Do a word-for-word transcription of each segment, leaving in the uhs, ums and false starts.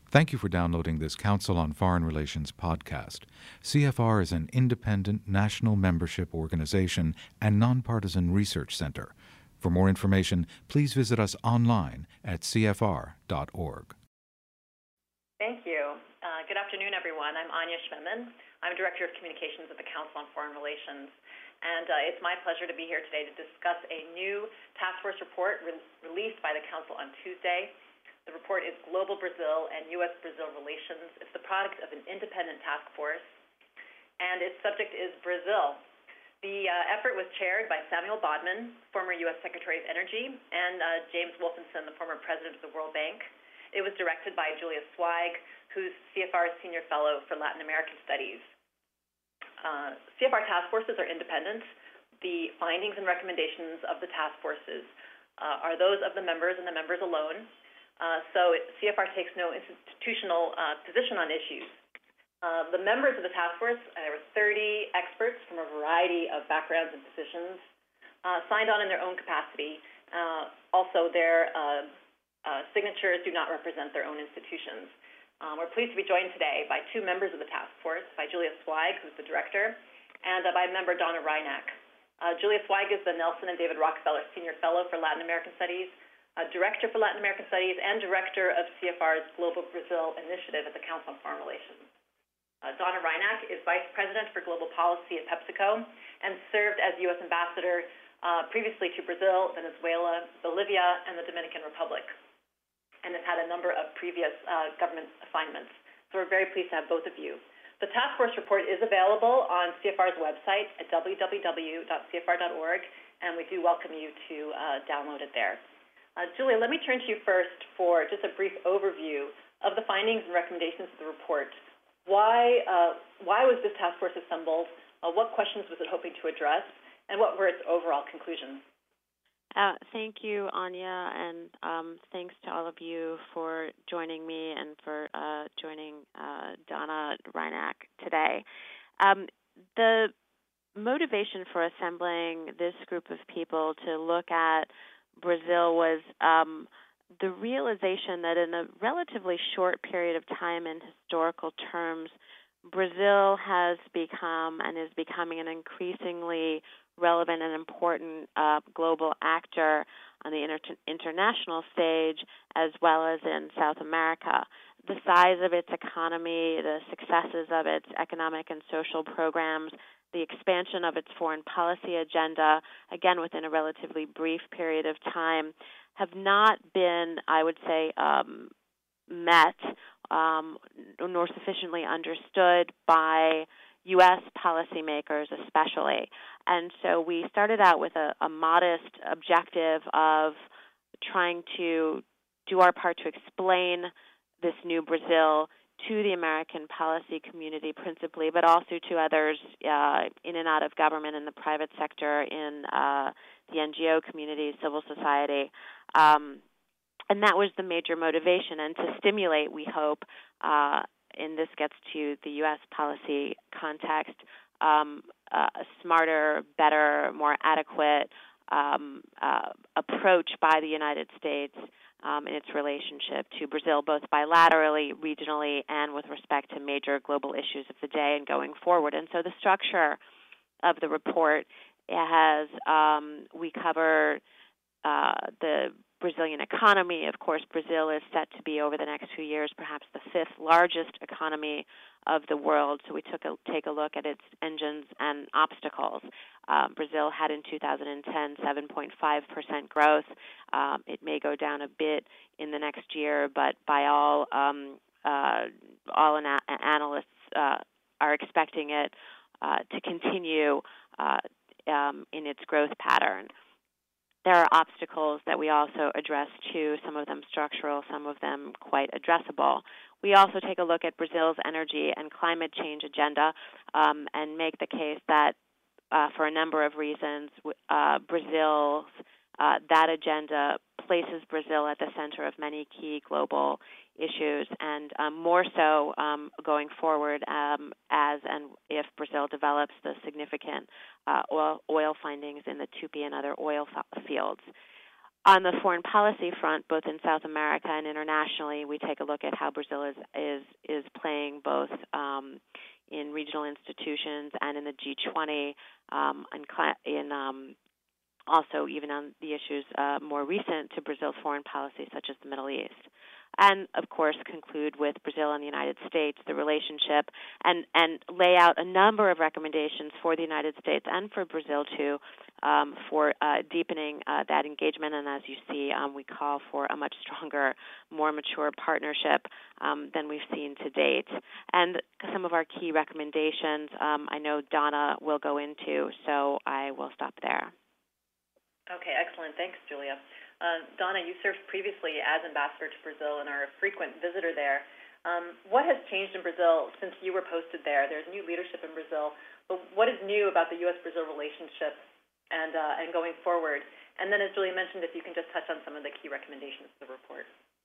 Thank you for downloading this Council on Foreign Relations podcast. C F R is an independent national membership organization and nonpartisan research center. For more information, please visit us online at c f r dot org. Thank you. Uh, good afternoon, everyone. I'm Anya Schmemann. I'm Director of Communications at the Council on Foreign Relations. And uh, it's my pleasure to be here today to discuss a new task force report re- released by the Council on Tuesday. The report is Global Brazil and U S Brazil Relations. It's the product of an independent task force, and its subject is Brazil. The uh, effort was chaired by Samuel Bodman, former U S Secretary of Energy, and uh, James Wolfensohn, the former president of the World Bank. It was directed by Julia Zweig, who's C F R's Senior Fellow for Latin American Studies. Uh, C F R task forces are independent. The findings and recommendations of the task forces uh, are those of the members and the members alone. Uh, so it, C F R takes no institutional uh, position on issues. Uh, the members of the task force, uh, there were thirty experts from a variety of backgrounds and positions, uh, signed on in their own capacity. Uh, also, their uh, uh, signatures do not represent their own institutions. Um, we're pleased to be joined today by two members of the task force, by Julia Zweig, who's the director, and uh, by member Donna Reinach. Uh, Julia Zweig is the Nelson and David Rockefeller Senior Fellow for Latin American Studies, Uh, Director for Latin American Studies, and Director of C F R's Global Brazil Initiative at the Council on Foreign Relations. Uh, Donna Reinach is Vice President for Global Policy at PepsiCo and served as U S Ambassador uh, previously to Brazil, Venezuela, Bolivia, and the Dominican Republic, and has had a number of previous uh, government assignments. So we're very pleased to have both of you. The task force report is available on C F R's website at w w w dot c f r dot org, and we do welcome you to uh, download it there. Uh, Julia, let me turn to you first for just a brief overview of the findings and recommendations of the report. Why, uh, why was this task force assembled? Uh, what questions was it hoping to address? And what were its overall conclusions? Uh, thank you, Anya, and um, thanks to all of you for joining me and for uh, joining uh, Donna Reinach today. Um, the motivation for assembling this group of people to look at Brazil was um, the realization that in a relatively short period of time in historical terms, Brazil has become and is becoming an increasingly relevant and important uh, global actor on the inter- international stage as well as in South America. The size of its economy, the successes of its economic and social programs, the expansion of its foreign policy agenda, again within a relatively brief period of time, have not been, I would say, um, met um, nor sufficiently understood by U S policymakers especially. And so we started out with a, a modest objective of trying to do our part to explain this new Brazil to the American policy community principally, but also to others uh, in and out of government in the private sector, in uh, the N G O community, civil society. Um, and that was the major motivation. And to stimulate, we hope, uh, and this gets to the U S policy context, um, a smarter, better, more adequate um, uh, approach by the United States Um, in its relationship to Brazil, both bilaterally, regionally, and with respect to major global issues of the day and going forward. And so the structure of the report has, um, we cover uh, the Brazilian economy. Of course, Brazil is set to be, over the next few years, perhaps the fifth largest economy of the world. So we took a, take a look at its engines and obstacles. Um, Brazil had in two thousand ten seven point five percent growth. Um, it may go down a bit in the next year, but by all um, uh, all ana- analysts uh, are expecting it uh, to continue uh, um, in its growth pattern. There are obstacles that we also address too, some of them structural, some of them quite addressable. We also take a look at Brazil's energy and climate change agenda um, and make the case that uh, for a number of reasons, uh, Brazil's, uh, that agenda places Brazil at the center of many key global issues, and um, more so um, going forward um, as and if Brazil develops the significant uh, oil, oil findings in the Tupi and other oil f- fields. on the foreign policy front, both in South America and internationally, we take a look at how Brazil is is, is playing both um, in regional institutions and in the G twenty, um, and in um, also even on the issues uh, more recent to Brazil's foreign policy, such as the Middle East. And, of course, conclude with Brazil and the United States, the relationship, and, and lay out a number of recommendations for the United States and for Brazil, too, um, for uh, deepening uh, that engagement. And as you see, um, we call for a much stronger, more mature partnership um, than we've seen to date. And some of our key recommendations um, I know Donna will go into, so I will stop there. Okay, excellent. Thanks, Julia. Uh, Donna, you served previously as ambassador to Brazil and are a frequent visitor there. Um, what has changed in Brazil since you were posted there? There's new leadership in Brazil, but what is new about the U S Brazil relationship and uh, and going forward? And then, as Julia mentioned, if you can just touch on some of the key recommendations of the report.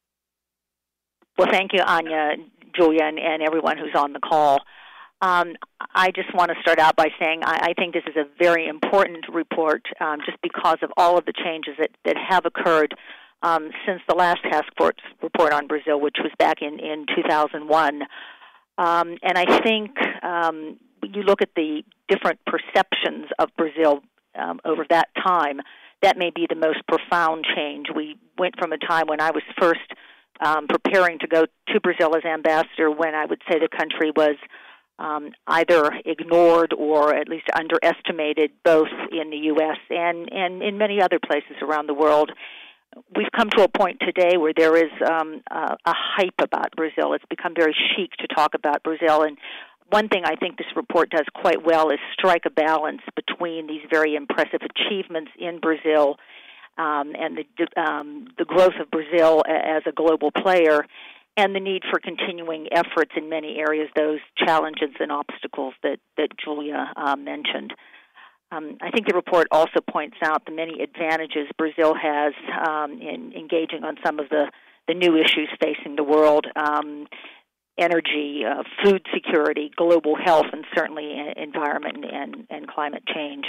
Well, thank you, Anya, Julia, and, and everyone who's on the call. Um, I just want to start out by saying I, I think this is a very important report um, just because of all of the changes that, that have occurred um, since the last task force report on Brazil, which was back in, in two thousand one. Um, and I think um, you look at the different perceptions of Brazil um, over that time, that may be the most profound change. We went from a time when I was first um, preparing to go to Brazil as ambassador, when I would say the country was Um, either ignored or at least underestimated, both in the U S and, and in many other places around the world. We've come to a point today where there is um, a, a hype about Brazil. It's become very chic to talk about Brazil. And one thing I think this report does quite well is strike a balance between these very impressive achievements in Brazil um, and the, um, the growth of Brazil as a global player, and the need for continuing efforts in many areas, those challenges and obstacles that, that Julia uh, mentioned. Um, I think the report also points out the many advantages Brazil has um, in engaging on some of the, the new issues facing the world, um, energy, uh, food security, global health, and certainly environment and, and climate change.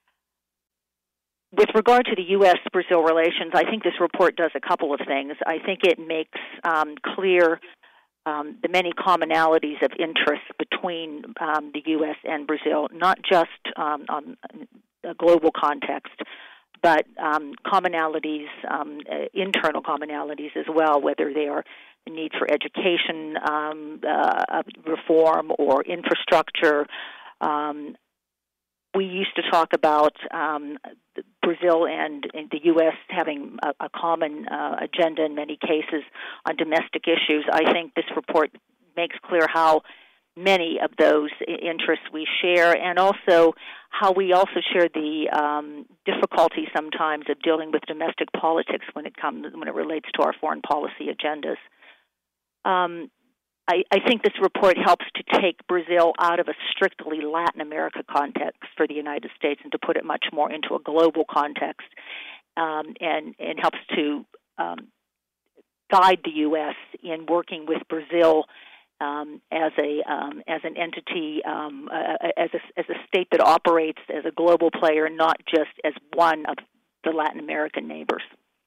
With regard to the U S Brazil relations, I think this report does a couple of things. I think it makes um, clear um, the many commonalities of interest between um, the U S and Brazil, not just um, on a global context, but um, commonalities, um, uh, internal commonalities as well, whether they are the need for education um, uh, reform or infrastructure. Um, We used to talk about um, Brazil and, and the U S having a, a common uh, agenda in many cases on domestic issues. I think this report makes clear how many of those interests we share, and also how we also share the um, difficulty sometimes of dealing with domestic politics when it comes when it relates to our foreign policy agendas. Um, I, I think this report helps to take Brazil out of a strictly Latin America context for the United States and to put it much more into a global context, um, and, and helps to um, guide the U S in working with Brazil um, as a um, as an entity, um, uh, as a as a state that operates as a global player, not just as one of the Latin American neighbors.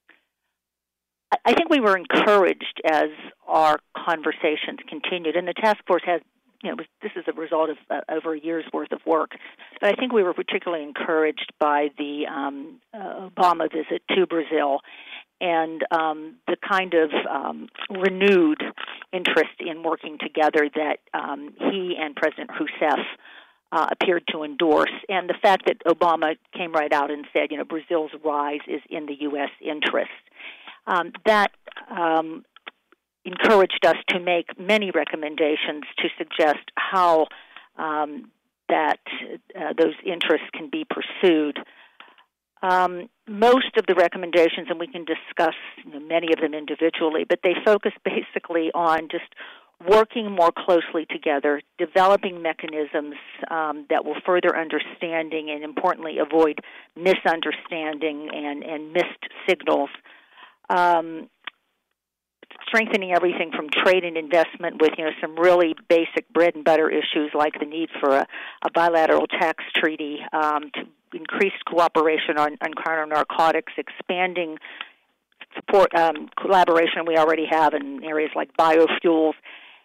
I think we were encouraged as our conversations continued, and the task force has, you know, this is a result of uh, over a year's worth of work, but I think we were particularly encouraged by the um, uh, Obama visit to Brazil and um, the kind of um, renewed interest in working together that um, he and President Rousseff uh, appeared to endorse, and the fact that Obama came right out and said, you know, Brazil's rise is in the U S interest. Um, that um, encouraged us to make many recommendations to suggest how um, that uh, those interests can be pursued. Um, most of the recommendations, and we can discuss you know, many of them individually, but they focus basically on just working more closely together, developing mechanisms um, that will further understanding and, importantly, avoid misunderstanding and, and missed signals. Um, strengthening everything from trade and investment with, you know, some really basic bread and butter issues like the need for a, a bilateral tax treaty um, to increased cooperation on, on counter-narcotics, expanding support um, collaboration we already have in areas like biofuels.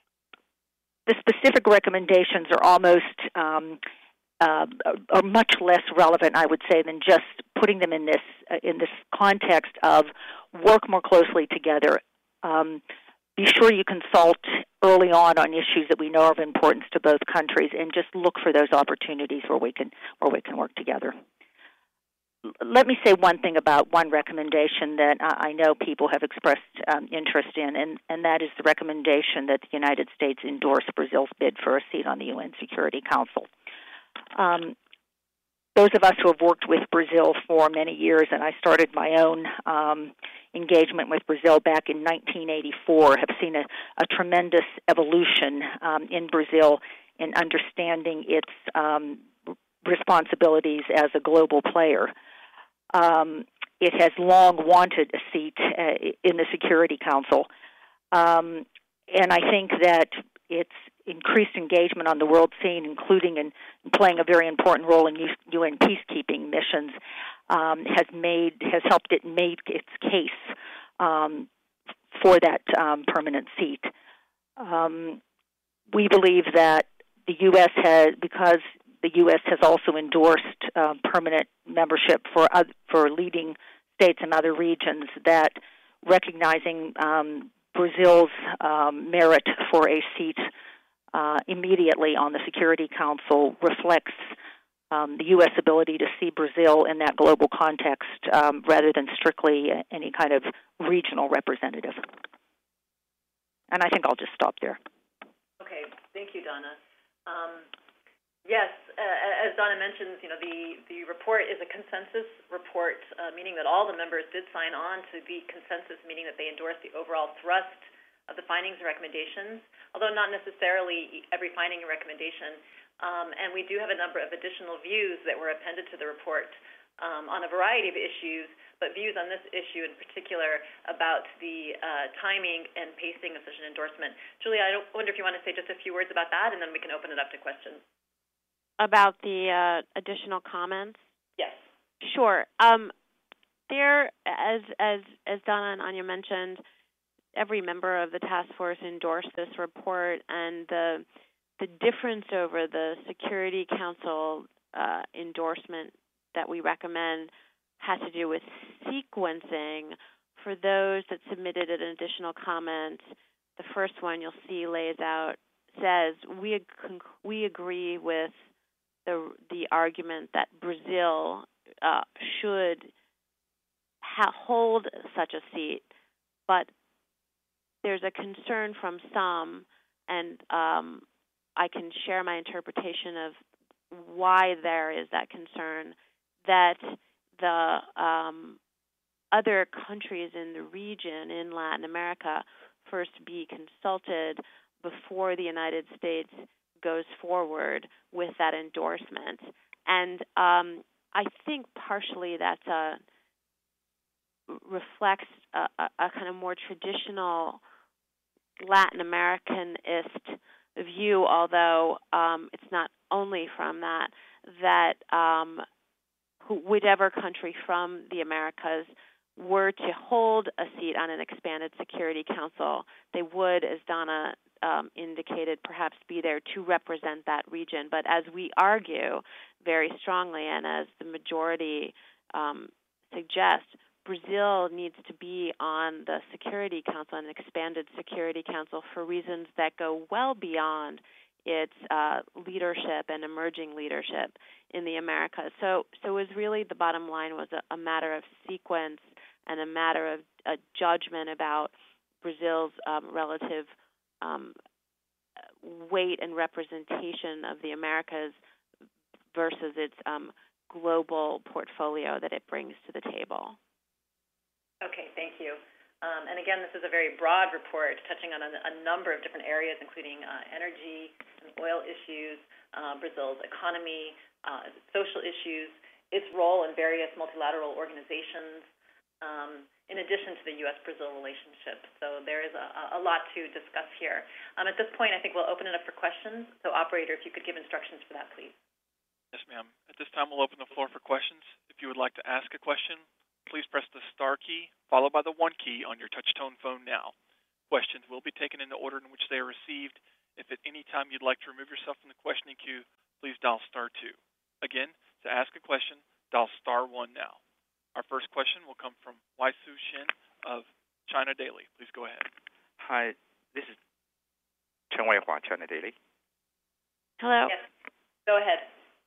The specific recommendations are almost um, uh, are much less relevant, I would say, than just putting them in this uh, in this context of work more closely together. Um, be sure you consult early on on issues that we know are of importance to both countries, and just look for those opportunities where we can where we can work together. Let me say one thing about one recommendation that I know people have expressed um, interest in, and, and that is the recommendation that the United States endorse Brazil's bid for a seat on the U N Security Council. Um, those of us who have worked with Brazil for many years, and I started my own um, engagement with Brazil back in nineteen eighty-four, have seen a, a tremendous evolution um, in Brazil in understanding its um, responsibilities as a global player. Um, it has long wanted a seat uh, in the Security Council, um, and I think that its increased engagement on the world scene, including in playing a very important role in U N peacekeeping missions, um, has made has helped it make its case um, for that um, permanent seat. Um, we believe that the U S has, because the U S has also endorsed uh, permanent membership for other, for leading states in other regions, that recognizing um, Brazil's um, merit for a seat uh, immediately on the Security Council reflects um, the U S ability to see Brazil in that global context um, rather than strictly any kind of regional representative. And I think I'll just stop there. Okay, thank you, Donna. Um, Yes, uh, as Donna mentioned, you know, the, the report is a consensus report, uh, meaning that all the members did sign on to the consensus, meaning that they endorsed the overall thrust of the findings and recommendations, although not necessarily every finding and recommendation. Um, and we do have a number of additional views that were appended to the report um, on a variety of issues, but views on this issue in particular about the uh, timing and pacing of such an endorsement. Julia, I don't, wonder if you want to say just a few words about that, and then we can open it up to questions. About the uh, additional comments? Yes. Sure. Um, there, as as as Donna and Anya mentioned, every member of the task force endorsed this report, and the the difference over the Security Council uh, endorsement that we recommend has to do with sequencing. For those that submitted an additional comment, the first one you'll see lays out says we ag- we agree with the the argument that Brazil uh, should ha- hold such a seat, but there's a concern from some, and um, I can share my interpretation of why there is that concern, that the um, other countries in the region in Latin America first be consulted before the United States goes forward with that endorsement. And um, I think partially that uh, reflects a, a, a kind of more traditional Latin Americanist view, although um, it's not only from that, that um, whichever country from the Americas were to hold a seat on an expanded Security Council, they would, as Donna um, indicated, perhaps be there to represent that region. But as we argue very strongly, and as the majority um, suggests, Brazil needs to be on the Security Council, an expanded Security Council, for reasons that go well beyond its uh, leadership and emerging leadership in the Americas. So, so it was really, the bottom line was a, a matter of sequence and a matter of a judgment about Brazil's um, relative um, weight and representation of the Americas versus its um, global portfolio that it brings to the table. Okay, thank you. Um, and again, this is a very broad report touching on a, a number of different areas, including uh, energy and oil issues, uh, Brazil's economy, uh, social issues, its role in various multilateral organizations, um, in addition to the U S Brazil relationship. So there is a, a lot to discuss here. Um, at this point, I think we'll open it up for questions. So, operator, if you could give instructions for that, please. Yes, ma'am. At this time, we'll open the floor for questions. If you would like to ask a question, please press the star key followed by the one key on your touch-tone phone now. Questions will be taken in the order in which they are received. If at any time you'd like to remove yourself from the questioning queue, please dial star two. Again, to ask a question, dial star one now. Our first question will come from Waisu Shin of China Daily. Please go ahead. Hi, this is Chen Weihua, China Daily. Hello. Yes. Go ahead.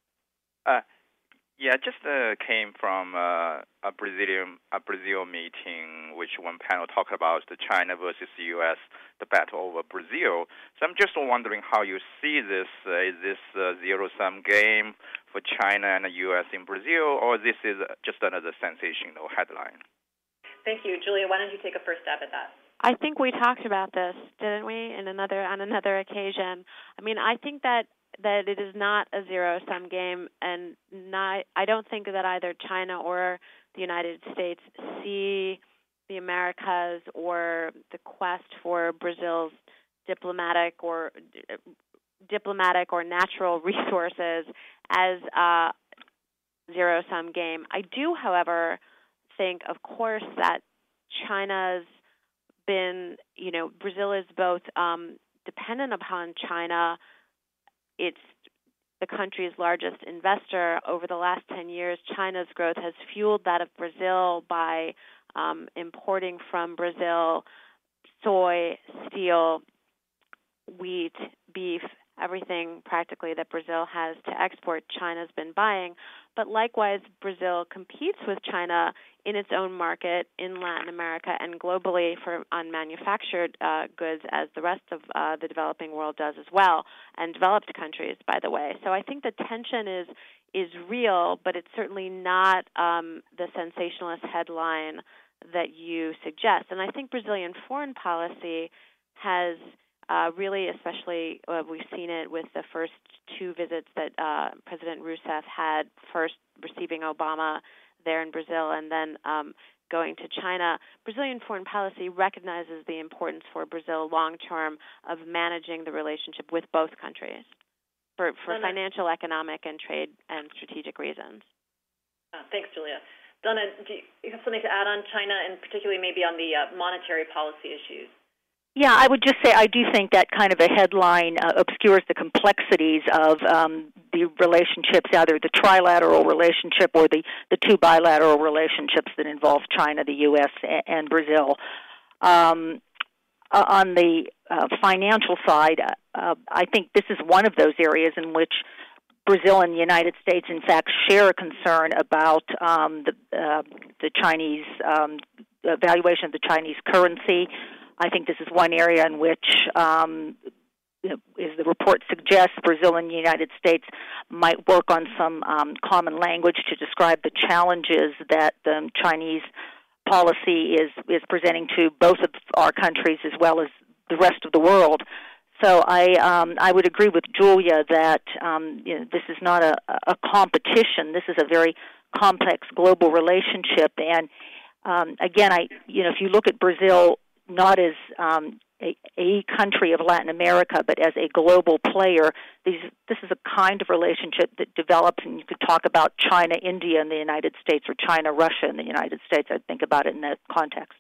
Uh, yeah, just uh, came from uh, a Brazilian a Brazil meeting, which one panel talked about the China versus the U S, the battle over Brazil. So I'm just wondering how you see this. Uh, is this a zero-sum game for China and the U S in Brazil, or this is just another sensational headline? Thank you. Julia, why don't you take a first stab at that? I think we talked about this, didn't we, in another on another occasion. I mean, I think that that it is not a zero-sum game, and not, I don't think that either China or the United States see the Americas or the quest for Brazil's diplomatic or uh, diplomatic or natural resources as a zero-sum game. I do, however, think, of course, that China's been, you know, Brazil is both um, dependent upon China. It's the country's largest investor. Over the last ten years, China's growth has fueled that of Brazil by um, importing from Brazil soy, steel, wheat, beef, everything practically that Brazil has to export, China's been buying. But likewise, Brazil competes with China in its own market in Latin America and globally for unmanufactured uh, goods, as the rest of uh, the developing world does as well, and developed countries, by the way. So I think the tension is is real, but it's certainly not um, the sensationalist headline that you suggest. And I think Brazilian foreign policy has Uh, really, especially uh, we've seen it with the first two visits that uh, President Rousseff had, first receiving Obama there in Brazil and then um, going to China. Brazilian foreign policy recognizes the importance for Brazil long-term of managing the relationship with both countries for, for Donna, financial, economic, and trade and strategic reasons. Uh, thanks, Julia. Donna, do you have something to add on China, and particularly maybe on the uh, monetary policy issues? Yeah, I would just say I do think that kind of a headline uh, obscures the complexities of um, the relationships, either the trilateral relationship or the, the two bilateral relationships that involve China, the U S, and Brazil. Um, uh, on the uh, financial side, uh, I think this is one of those areas in which Brazil and the United States, in fact, share a concern about um, the, uh, the Chinese um, valuation of the Chinese currency. I think this is one area in which, um, as the report suggests, Brazil and the United States might work on some um, common language to describe the challenges that the Chinese policy is, is presenting to both of our countries as well as the rest of the world. So I um, I would agree with Julia that um, you know, this is not a, a competition. This is a very complex global relationship. And um, again, I you know if you look at Brazil, not as um, a, a country of Latin America, but as a global player, these, this is a kind of relationship that develops, and you could talk about China, India, and the United States, or China, Russia, and the United States. I'd think about it in that context.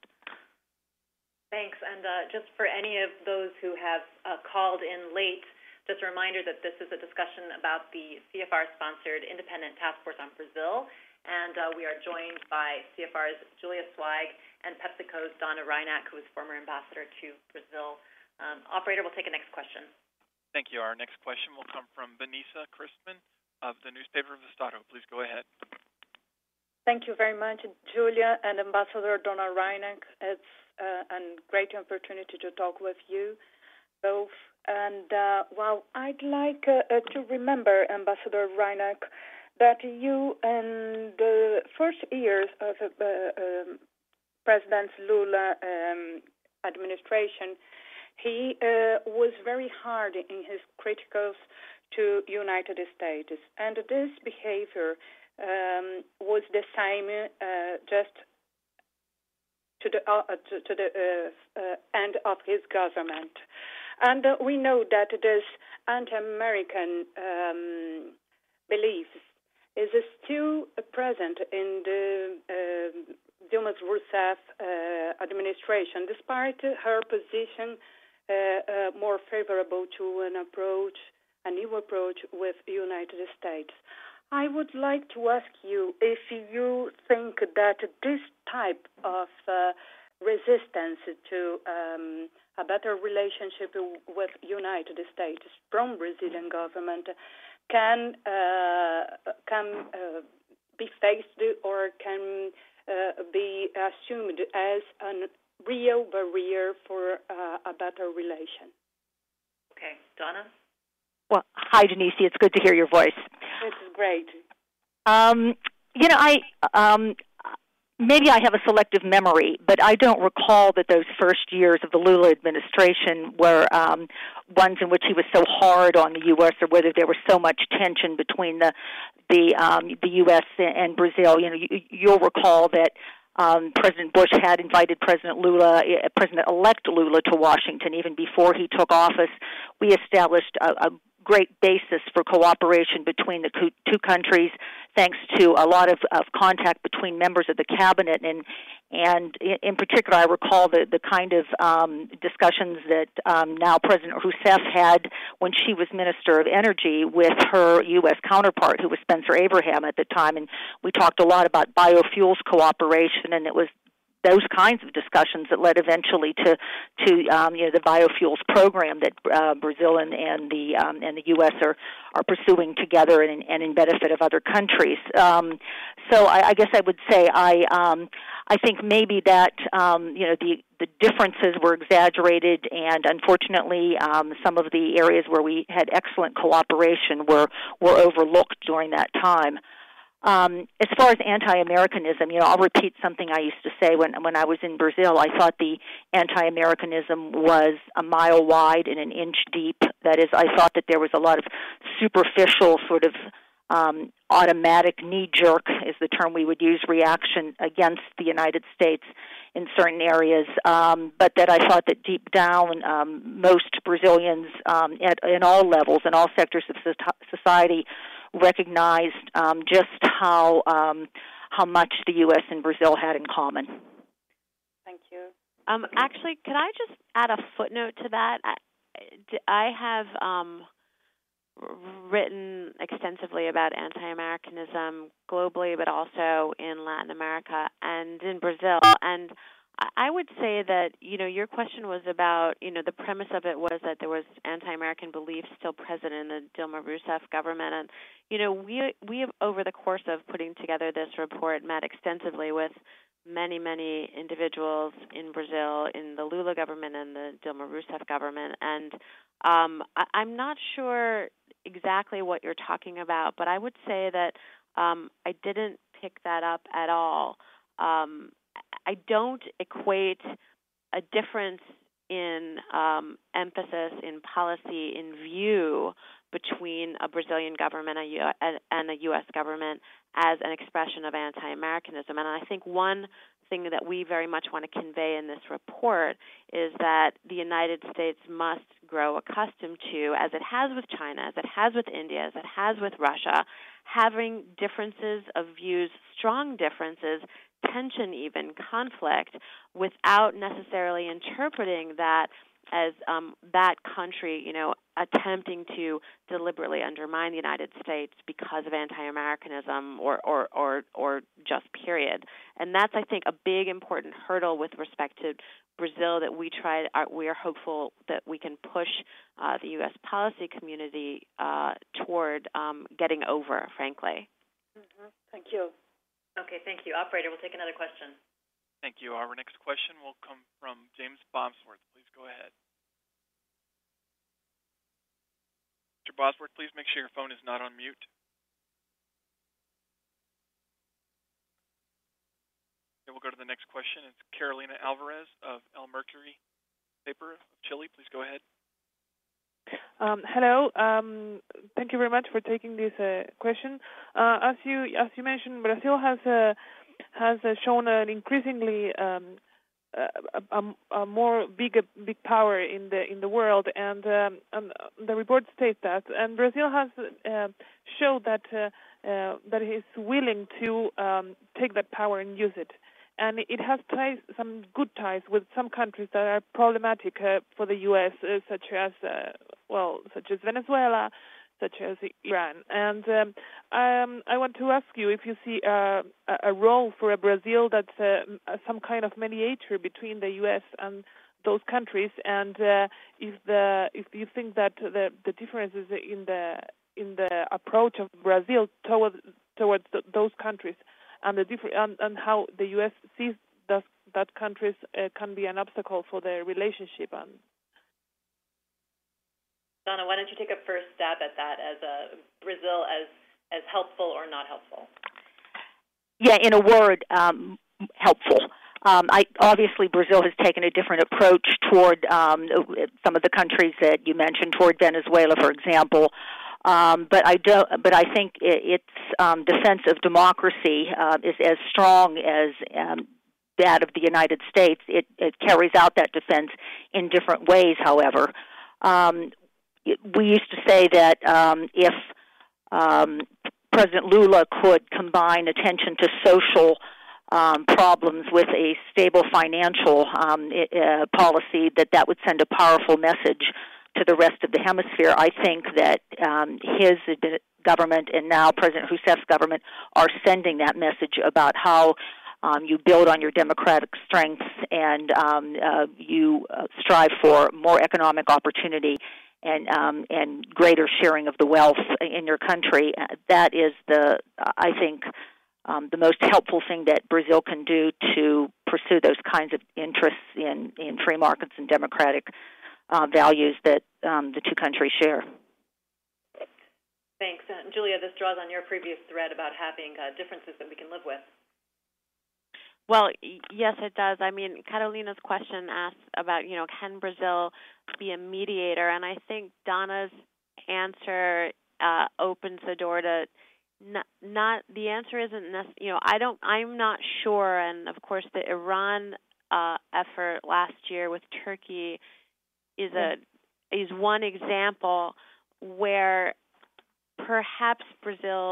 Thanks. And uh, just for any of those who have uh, called in late, just a reminder that this is a discussion about the C F R-sponsored Independent Task Force on Brazil, and uh, we are joined by C F R's Julia Zweig and PepsiCo's Donna Reinach, who is former ambassador to Brazil. Um, operator, we'll take a next question. Thank you. Our next question will come from Benisa Christman of the newspaper of Estado. Please go ahead. Thank you very much, Julia and Ambassador Donna Reinach. It's uh, a great opportunity to talk with you both. And, uh, well, I'd like uh, uh, to remember, Ambassador Reinach, that you, in the first years of uh, um, President Lula um, administration, he uh, was very hard in his criticals to United States, and this behavior um, was the same uh, just to the uh, to, to the uh, uh, end of his government, and uh, we know that this anti-American um, beliefs is still present in the uh, Dilma Rousseff uh, administration, despite her position uh, uh, more favorable to an approach, a new approach with the United States. I would like to ask you if you think that this type of uh, resistance to um, a better relationship with United States from Brazilian government can uh, can uh, be faced or can uh, be assumed as a real barrier for uh, a better relation. Okay, Donna? Well, hi, Denise. It's good to hear your voice. This is great. Um, you know, I um, maybe I have a selective memory, but I don't recall that those first years of the Lula administration were um, ones in which he was so hard on the U S, or whether there was so much tension between the the um, the U S and Brazil. You know, you, you'll recall that um, President Bush had invited President Lula, uh, President-elect Lula, to Washington even before he took office. We established a, a great basis for cooperation between the two countries, thanks to a lot of, of contact between members of the cabinet. And and in particular, I recall the, the kind of um, discussions that um, now President Rousseff had when she was Minister of Energy with her U S counterpart, who was Spencer Abraham at the time. And we talked a lot about biofuels cooperation, and it was those kinds of discussions that led eventually to to um, you know the biofuels program that uh, Brazil and, and the um, and the U S are are pursuing together and, and in benefit of other countries. Um, so I, I guess I would say I um, I think maybe that um, you know the the differences were exaggerated, and unfortunately um, some of the areas where we had excellent cooperation were were overlooked during that time. Um, as far as anti-Americanism, you know, I'll repeat something I used to say when when I was in Brazil. I thought the anti-Americanism was a mile wide and an inch deep. That is, I thought that there was a lot of superficial, sort of um, automatic, knee-jerk, is the term we would use, reaction against the United States in certain areas, um, but that I thought that deep down, um, most Brazilians um, at in all levels, in all sectors of society, recognized um, just how um, how much the U S and Brazil had in common. Thank you. Um, actually, could I just add a footnote to that? I, I have um, written extensively about anti-Americanism globally, but also in Latin America and in Brazil. And I would say that, you know, your question was about, you know, the premise of it was that there was anti-American beliefs still present in the Dilma Rousseff government. And, you know, we, we have, over the course of putting together this report, met extensively with many, many individuals in Brazil, in the Lula government and the Dilma Rousseff government. And um, I, I'm not sure exactly what you're talking about, but I would say that um, I didn't pick that up at all. Um, I don't equate a difference in um, emphasis, in policy, in view between a Brazilian government and a U S government as an expression of anti-Americanism. And I think one thing that we very much want to convey in this report is that the United States must grow accustomed to, as it has with China, as it has with India, as it has with Russia, having differences of views, strong differences, tension even, conflict, without necessarily interpreting that as um, that country, you know, attempting to deliberately undermine the United States because of anti-Americanism or, or, or, or just period. And that's, I think, a big important hurdle with respect to Brazil that we try. Are, we are hopeful that we can push uh, the U S policy community uh, toward um, getting over, frankly. Mm-hmm. Thank you. Okay, thank you. Operator, we'll take another question. Thank you. Our next question will come from James Bosworth. Please go ahead. Mister Bosworth, please make sure your phone is not on mute. Okay, we'll go to the next question. It's Carolina Alvarez of El Mercury paper of Chile. Please go ahead. Um, hello. Um, thank you very much for taking this uh, question. Uh, as you as you mentioned, Brazil has uh, has uh, shown an increasingly um, a, a, a more big a big power in the in the world, and, um, and the report states that. And Brazil has uh, showed that uh, uh, that it is willing to um, take that power and use it. And it has ties, some good ties with some countries that are problematic uh, for the U S, uh, such as uh, well, such as Venezuela, such as Iran. And um, um, I want to ask you if you see uh, a role for a Brazil that's uh, some kind of mediator between the U S and those countries, and uh, if the if you think that the the differences in the in the approach of Brazil towards towards the, those countries, and the different and, and how the U S sees that that countries uh, can be an obstacle for their relationship. And Donna, why don't you take a first stab at that as a Brazil as as helpful or not helpful? Yeah, in a word, um, helpful. Um, I, obviously, Brazil has taken a different approach toward um, some of the countries that you mentioned, toward Venezuela, for example. Um, but I don't. But I think it, its um, defense of democracy uh, is as strong as um, that of the United States. It, it carries out that defense in different ways. However, um, it, we used to say that um, if um, President Lula could combine attention to social Um, problems with a stable financial um, uh, policy, that that would send a powerful message to the rest of the hemisphere. I think that um, his government and now President Rousseff's government are sending that message about how um, you build on your democratic strengths and um, uh, you uh, strive for more economic opportunity and um, and greater sharing of the wealth in your country. Uh, that is the, I think, Um, the most helpful thing that Brazil can do to pursue those kinds of interests in, in free markets and democratic uh, values that um, the two countries share. Thanks. Uh, Julia, this draws on your previous thread about having uh, differences that we can live with. Well, yes, it does. I mean, Carolina's question asked about, you know, can Brazil be a mediator? And I think Donna's answer uh, opens the door to Not, not the answer isn't necessarily, you know, I don't, I'm not sure. And of course, the Iran uh, effort last year with Turkey is a is one example where perhaps Brazil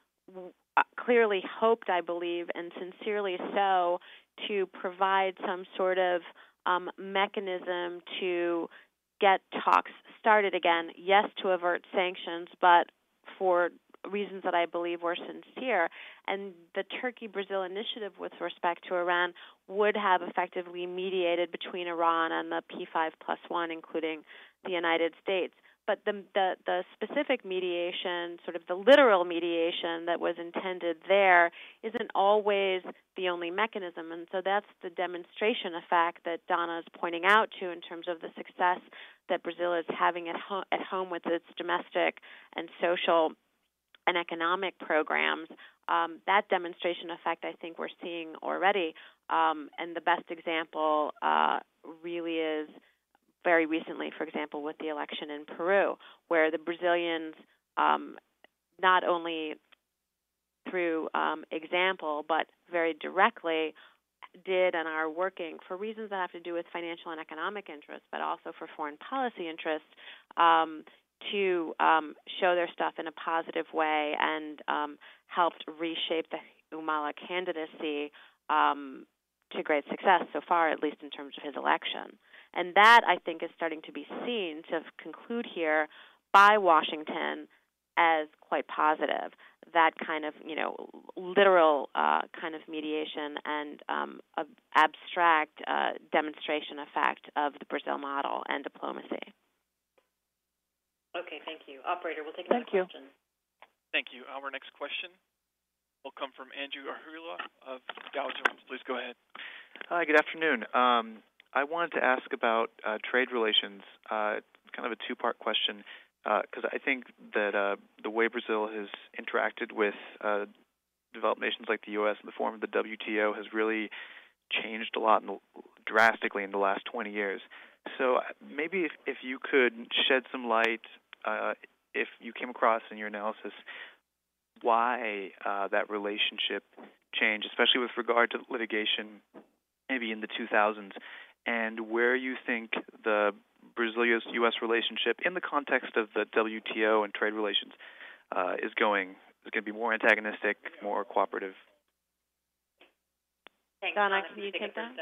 clearly hoped, I believe, and sincerely so, to provide some sort of um, mechanism to get talks started again. Yes, to avert sanctions, but for reasons that I believe were sincere. And the Turkey-Brazil initiative with respect to Iran would have effectively mediated between Iran and the P five plus one, including the United States. But the, the, the specific mediation, sort of the literal mediation that was intended there, isn't always the only mechanism. And so that's the demonstration effect that Donna is pointing out to in terms of the success that Brazil is having at, ho- at home with its domestic and social and economic programs. Um, that demonstration effect, I think we're seeing already. Um, and the best example uh, really is very recently, for example, with the election in Peru, where the Brazilians um, not only through um, example, but very directly did and are working for reasons that have to do with financial and economic interests, but also for foreign policy interests, um, to um, show their stuff in a positive way and um, helped reshape the Humala candidacy um, to great success so far, at least in terms of his election. And that, I think, is starting to be seen to conclude here by Washington as quite positive. That kind of, you know, literal uh, kind of mediation and um, abstract uh, demonstration effect of the Brazil model and diplomacy. Okay, thank you. Operator, we'll take another thank you. question. Thank you. Our next question will come from Andrew Arhula of Dow Jones. Please go ahead. Hi, good afternoon. Um, I wanted to ask about uh, trade relations, uh, kind of a two-part question, because uh, I think that uh, the way Brazil has interacted with uh, developed nations like the U S in the form of the W T O has really changed a lot in the, drastically in the last twenty years. So maybe if, if you could shed some light, uh, if you came across in your analysis, why uh, that relationship changed, especially with regard to litigation maybe in the two thousands, and where you think the Brazil-U S relationship in the context of the W T O and trade relations uh, is going. Is it going to be more antagonistic, more cooperative? Thanks, Donna, Donna, can you take that?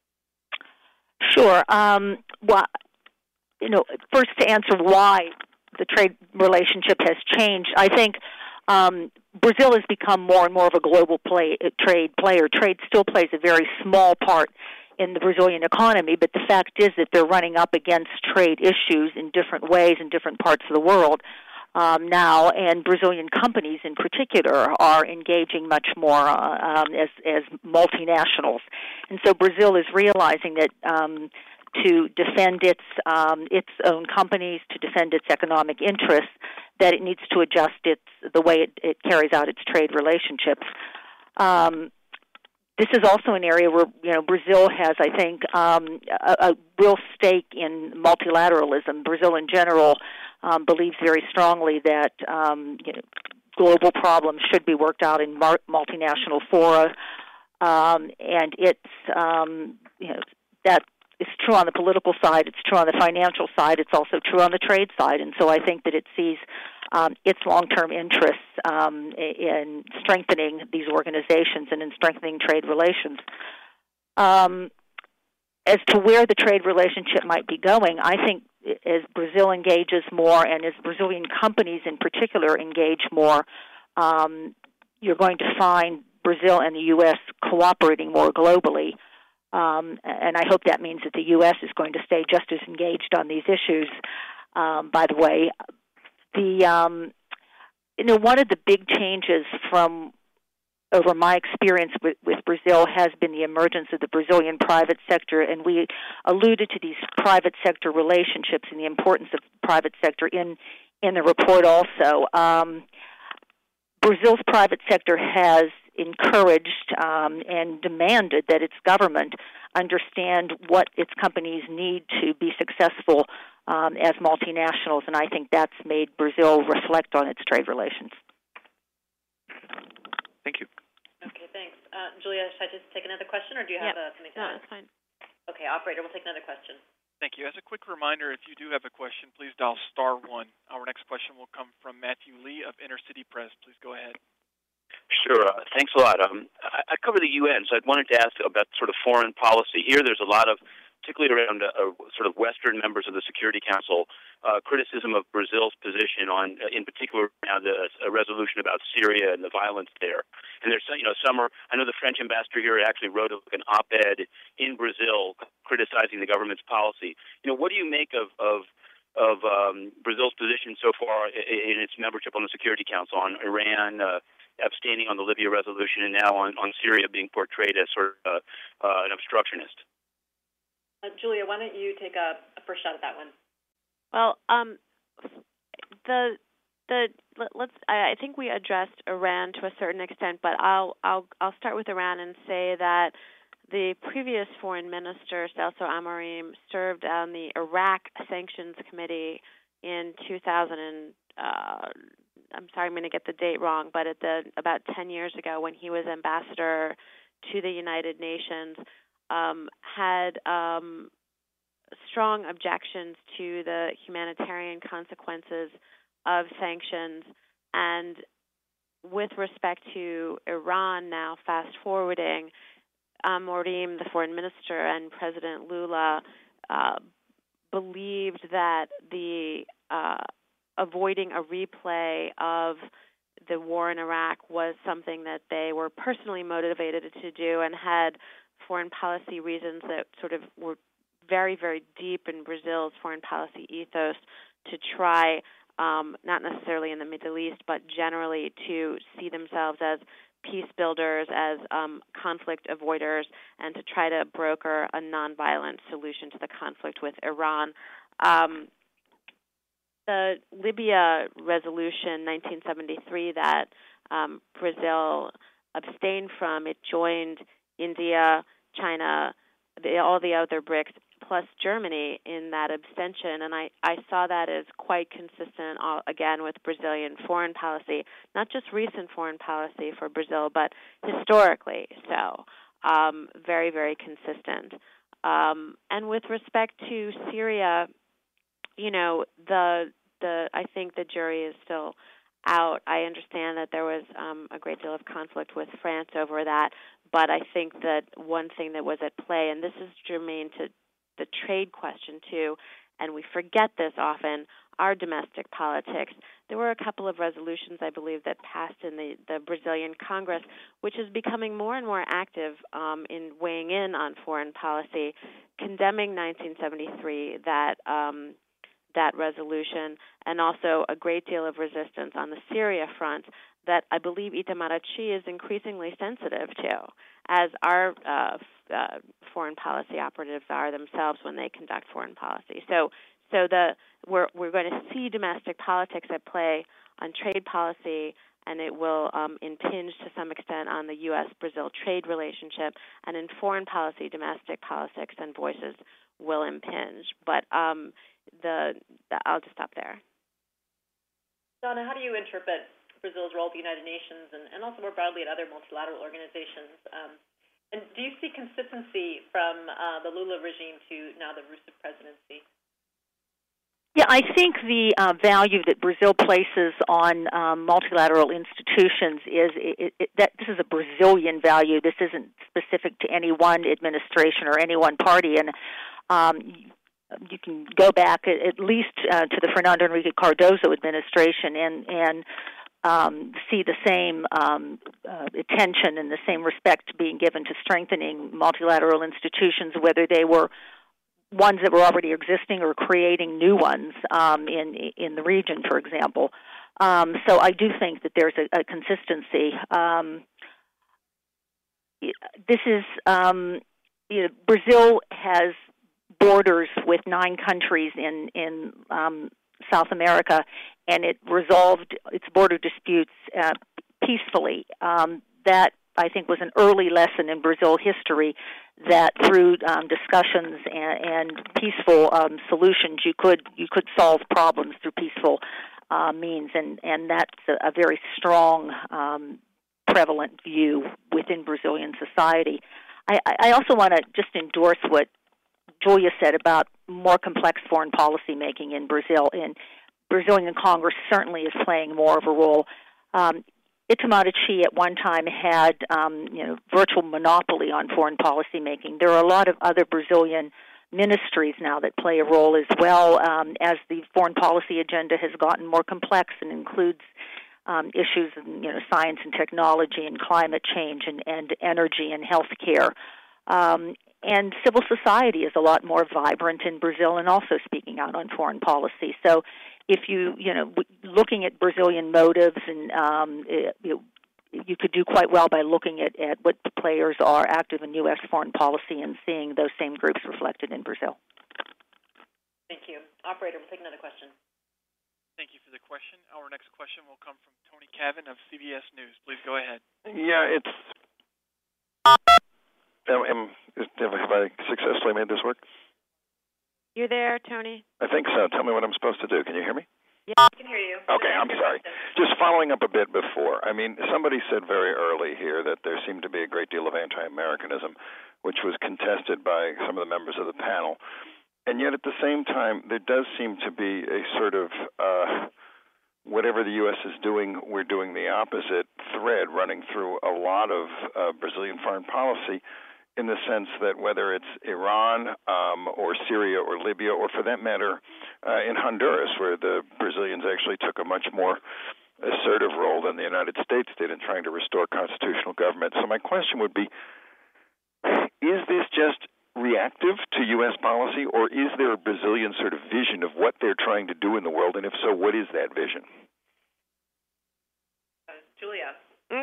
Sure. Um, well, you know, first to answer why the trade relationship has changed, I think um, Brazil has become more and more of a global play, trade player. Trade still plays a very small part in the Brazilian economy, but the fact is that they're running up against trade issues in different ways in different parts of the world um, now, and Brazilian companies in particular are engaging much more uh, um, as, as multinationals. And so Brazil is realizing that um, to defend its um, its own companies, to defend its economic interests, that it needs to adjust its the way it, it carries out its trade relationships. Um, This is also an area where, you know, Brazil has, I think, um, a, a real stake in multilateralism. Brazil, in general, um, believes very strongly that um, you know, global problems should be worked out in mar- multinational fora, um, and it's um, you know that is true on the political side. It's true on the financial side. It's also true on the trade side. And so I think that it sees Um, its long-term interests um, in strengthening these organizations and in strengthening trade relations. Um, as to where the trade relationship might be going, I think as Brazil engages more and as Brazilian companies in particular engage more, um, you're going to find Brazil and the U S cooperating more globally. Um, and I hope that means that the U S is going to stay just as engaged on these issues. Um, by the way, The um, you know one of the big changes from over my experience with, with Brazil has been the emergence of the Brazilian private sector, and we alluded to these private sector relationships and the importance of private sector in in the report also. Um, Brazil's private sector has encouraged um, and demanded that its government understand what its companies need to be successful Um, as multinationals, and I think that's made Brazil reflect on its trade relations. Thank you. Okay, thanks. Uh, Julia, should I just take another question, or do you have yep. uh, something to no, add? No, that's fine. Okay, operator, we'll take another question. Thank you. As a quick reminder, if you do have a question, please dial star one. Our next question will come from Matthew Lee of Inner City Press. Please go ahead. Sure. Uh, thanks a lot. Um, I, I cover the U N, so I wanted to ask about sort of foreign policy. Here there's a lot of, particularly around uh, sort of Western members of the Security Council, uh, criticism of Brazil's position on, uh, in particular, now the a resolution about Syria and the violence there. And there's, you know, some are, I know the French ambassador here actually wrote an op-ed in Brazil criticizing the government's policy. You know, what do you make of, of of um, Brazil's position so far in its membership on the Security Council on Iran, uh, abstaining on the Libya resolution, and now on, on Syria being portrayed as sort of uh, uh, an obstructionist? Uh, Julia, why don't you take a, a first shot at that one? Well, um, the the let's. I think we addressed Iran to a certain extent, but I'll I'll I'll start with Iran and say that the previous foreign minister, Celso Amorim, served on the Iraq Sanctions Committee in two thousand. And, uh, I'm sorry, I'm going to get the date wrong, but at the about ten years ago, when he was ambassador to the United Nations, um, had um, strong objections to the humanitarian consequences of sanctions. And with respect to Iran now, fast forwarding, Amorim, the foreign minister, and President Lula uh, believed that the uh, avoiding a replay of the war in Iraq was something that they were personally motivated to do, and had foreign policy reasons that sort of were very, very deep in Brazil's foreign policy ethos to try, um, not necessarily in the Middle East, but generally to see themselves as peace builders, as um, conflict avoiders, and to try to broker a nonviolent solution to the conflict with Iran. Um, the Libya resolution, nineteen seventy-three, that um, Brazil abstained from, it joined India, China, the, all the other BRICS, plus Germany in that abstention. And I, I saw that as quite consistent, all, again, with Brazilian foreign policy, not just recent foreign policy for Brazil, but historically so. um, very, very consistent. Um, and with respect to Syria, you know, the the I think the jury is still out. I understand that there was um, a great deal of conflict with France over that, but I think that one thing that was at play, and this is germane to the trade question too, and we forget this often, are domestic politics. There were a couple of resolutions, I believe, that passed in the, the Brazilian Congress, which is becoming more and more active um, in weighing in on foreign policy, condemning nineteen seventy-three, that um, that resolution, and also a great deal of resistance on the Syria front that I believe Itamaraty is increasingly sensitive to, as our uh, uh, foreign policy operatives are themselves when they conduct foreign policy. So, so the we're we're going to see domestic politics at play on trade policy, and it will um, impinge to some extent on the U S Brazil trade relationship. And in foreign policy, domestic politics and voices will impinge. But um, the, the I'll just stop there. Donna, how do you interpret Brazil's role at the United Nations and, and also more broadly at other multilateral organizations? Um, and do you see consistency from uh, the Lula regime to now the Rousseff presidency? Yeah, I think the uh, value that Brazil places on um, multilateral institutions is it, it, that this is a Brazilian value. This isn't specific to any one administration or any one party. And um, you can go back at, at least uh, to the Fernando Henrique Cardoso administration and and um, see the same um, uh, attention and the same respect being given to strengthening multilateral institutions, whether they were ones that were already existing or creating new ones um, in in the region, for example. Um, so I do think that there's a, a consistency. Um, this is um, you know, Brazil has borders with nine countries in in um, South America, and it resolved its border disputes uh, peacefully. Um, that I think was an early lesson in Brazil history, that through um, discussions and, and peaceful um, solutions, you could you could solve problems through peaceful uh, means, and and that's a, a very strong, um, prevalent view within Brazilian society. I, I also want to just endorse what Julia said about more complex foreign policy making in Brazil, and Brazilian Congress certainly is playing more of a role. Um, Itamaraty at one time had um, you know, virtual monopoly on foreign policy making. There are a lot of other Brazilian ministries now that play a role as well, um, as the foreign policy agenda has gotten more complex and includes um, issues in you know, science and technology and climate change and, and energy and healthcare. Um, and civil society is a lot more vibrant in Brazil and also speaking out on foreign policy. So if you, you know, looking at Brazilian motives, and um, it, you, you could do quite well by looking at, at what the players are active in U S foreign policy and seeing those same groups reflected in Brazil. Thank you. Operator, we'll take another question. Thank you for the question. Our next question will come from Tony Cavan of C B S News. Please go ahead. Yeah, it's... Am, have I successfully made this work? You're there, Tony? I think so. Tell me what I'm supposed to do. Can you hear me? Yeah, I can hear you. Okay, I'm sorry. Just following up a bit before. I mean, somebody said very early here that there seemed to be a great deal of anti-Americanism, which was contested by some of the members of the panel. And yet at the same time, there does seem to be a sort of uh, whatever the U S is doing, we're doing the opposite thread running through a lot of uh, Brazilian foreign policy, in the sense that whether it's Iran um, or Syria or Libya, or for that matter uh, in Honduras, where the Brazilians actually took a much more assertive role than the United States did in trying to restore constitutional government. So my question would be, is this just reactive to U S policy, or is there a Brazilian sort of vision of what they're trying to do in the world, and if so, what is that vision? Uh, Julia.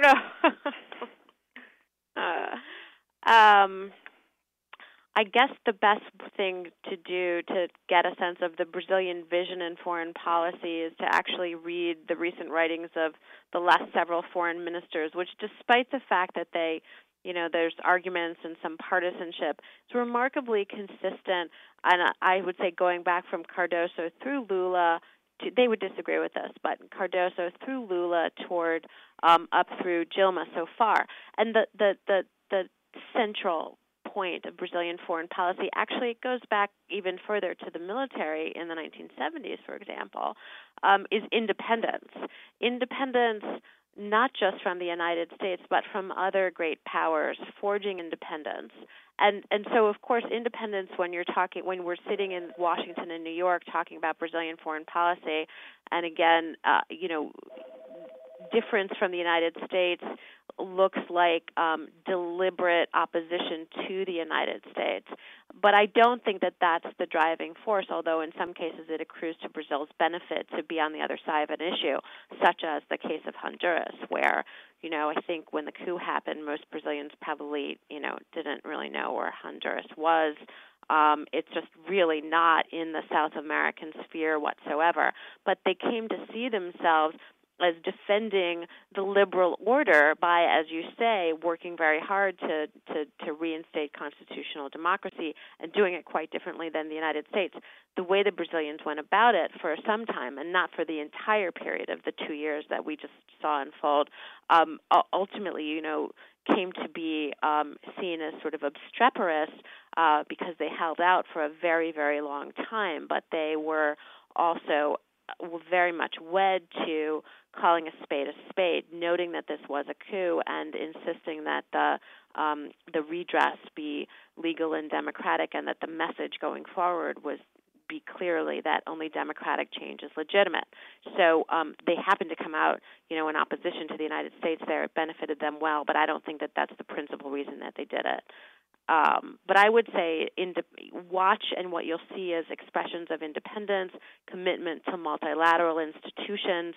uh. Um, I guess the best thing to do to get a sense of the Brazilian vision in foreign policy is to actually read the recent writings of the last several foreign ministers, which, despite the fact that they, you know, there's arguments and some partisanship, it's remarkably consistent. And I would say going back from Cardoso through Lula, to, they would disagree with this, but Cardoso through Lula toward um, up through Dilma so far, and the the the the central point of Brazilian foreign policy. Actually, it goes back even further to the military in the nineteen seventies, for example, um, is independence. Independence not just from the United States, but from other great powers, forging independence. And and so, of course, independence, when you're talking, when we're sitting in Washington and New York talking about Brazilian foreign policy, and again, uh, you know, difference from the United States looks like um, deliberate opposition to the United States. But I don't think that that's the driving force, although in some cases it accrues to Brazil's benefit to be on the other side of an issue, such as the case of Honduras, where, you know, I think when the coup happened, most Brazilians probably, you know, didn't really know where Honduras was. Um, it's just really not in the South American sphere whatsoever. But they came to see themselves as defending the liberal order by, as you say, working very hard to, to, to reinstate constitutional democracy and doing it quite differently than the United States. The way the Brazilians went about it for some time, and not for the entire period of the two years that we just saw unfold, um, ultimately, you know, came to be um, seen as sort of obstreperous uh, because they held out for a very, very long time, but they were also very much wed to calling a spade a spade, noting that this was a coup and insisting that the um, the redress be legal and democratic, and that the message going forward was be clearly that only democratic change is legitimate. So um, they happened to come out, you know, in opposition to the United States there. It benefited them well, but I don't think that that's the principal reason that they did it. Um, but I would say in watch, and what you'll see is expressions of independence, commitment to multilateral institutions,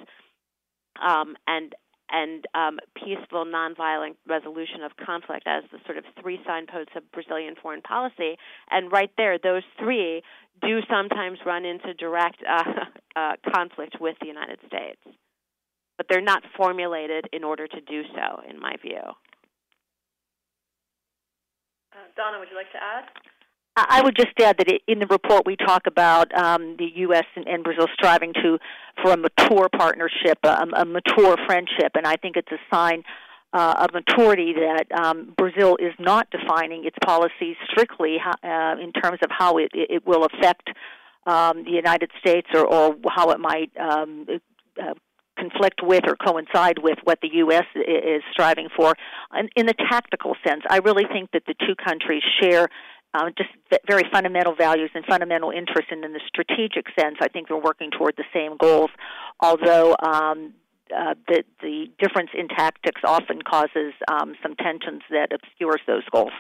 um, and and um, peaceful, nonviolent resolution of conflict as the sort of three signposts of Brazilian foreign policy. And right there, those three do sometimes run into direct uh, uh, conflict with the United States. But they're not formulated in order to do so, in my view. Uh, Donna, would you like to add? I would just add that in the report we talk about um, the U S and, and Brazil striving to for a mature partnership, a, a mature friendship, and I think it's a sign uh, of maturity that um, Brazil is not defining its policies strictly uh, in terms of how it, it will affect um, the United States or, or how it might um, uh, conflict with or coincide with what the U S is striving for. In, in the tactical sense, I really think that the two countries share Uh, just very fundamental values and fundamental interests, and in the strategic sense, I think they're working toward the same goals, although um, uh, the, the difference in tactics often causes um, some tensions that obscures those goals.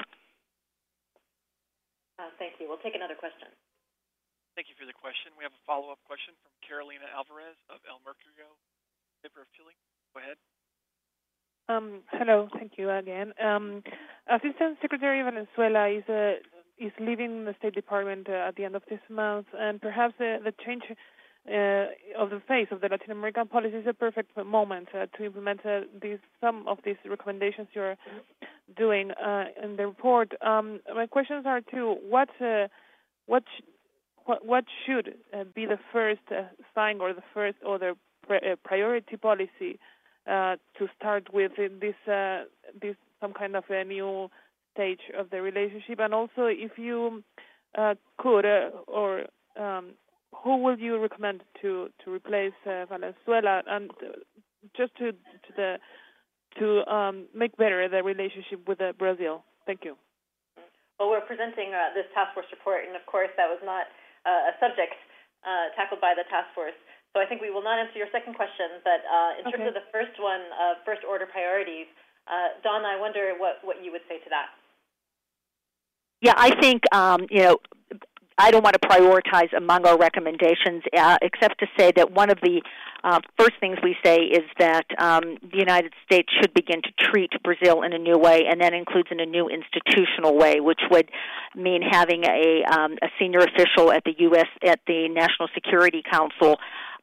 Uh, thank you. We'll take another question. Thank you for the question. We have a follow-up question from Carolina Alvarez of El Mercurio, paper of Chile. Go ahead. Um, hello, thank you again. Um, Assistant Secretary of Venezuela is uh, is leaving the State Department uh, at the end of this month, and perhaps uh, the change uh, of the face of the Latin American policy is a perfect moment uh, to implement uh, these, some of these recommendations you're doing uh, in the report. Um, my questions are two: what uh, what sh- what, what should uh, be the first uh, sign or the first or the pri- uh, priority policy Uh, to start with in this uh, this some kind of a new stage of the relationship, and also if you uh, could uh, or um, who will you recommend to to replace uh, Venezuela, and uh, just to to the to um, make better the relationship with uh, Brazil. Thank you. Well, we're presenting uh, this task force report, and of course that was not uh, a subject uh, tackled by the task force. So I think we will not answer your second question, but uh, in okay. terms of the first one, uh, first order priorities, uh, Donna, I wonder what, what you would say to that. Yeah, I think, um, you know, I don't want to prioritize among our recommendations, uh, except to say that one of the uh, first things we say is that um, the United States should begin to treat Brazil in a new way, and that includes in a new institutional way, which would mean having a, um, a senior official at the U S at the National Security Council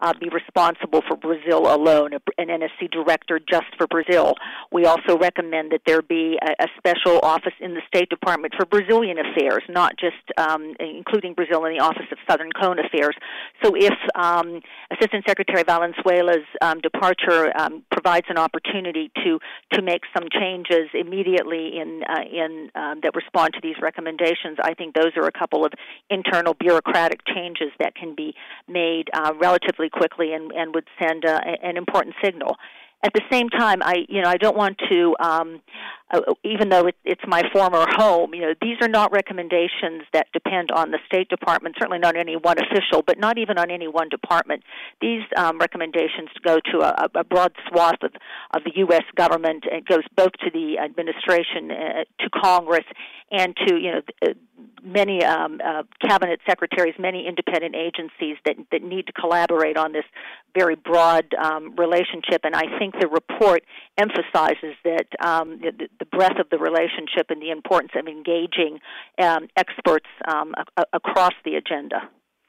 uh, be responsible for Brazil alone, an N S C director just for Brazil. We also recommend that there be a, a special office in the State Department for Brazilian affairs, not just um, including Brazil in the Office of Southern Cone Affairs. So if um, Assistant Secretary Valenzuela's um, departure um, provides an opportunity to to make some changes immediately in uh, in um, that respond to these recommendations, I think those are a couple of internal bureaucratic changes that can be made uh, relatively quickly and, and would send uh, an important signal. At the same time, I you know I don't want to, um, uh, even though it, it's my former home, you know these are not recommendations that depend on the State Department, certainly not any one official, but not even on any one department. These um, recommendations go to a, a broad swath of, of the U S government. It goes both to the administration, uh, to Congress, and to you know uh, many um, uh, cabinet secretaries, many independent agencies that that need to collaborate on this very broad um, relationship. And I think the report emphasizes that um, the, the breadth of the relationship and the importance of engaging um, experts um, a- across the agenda.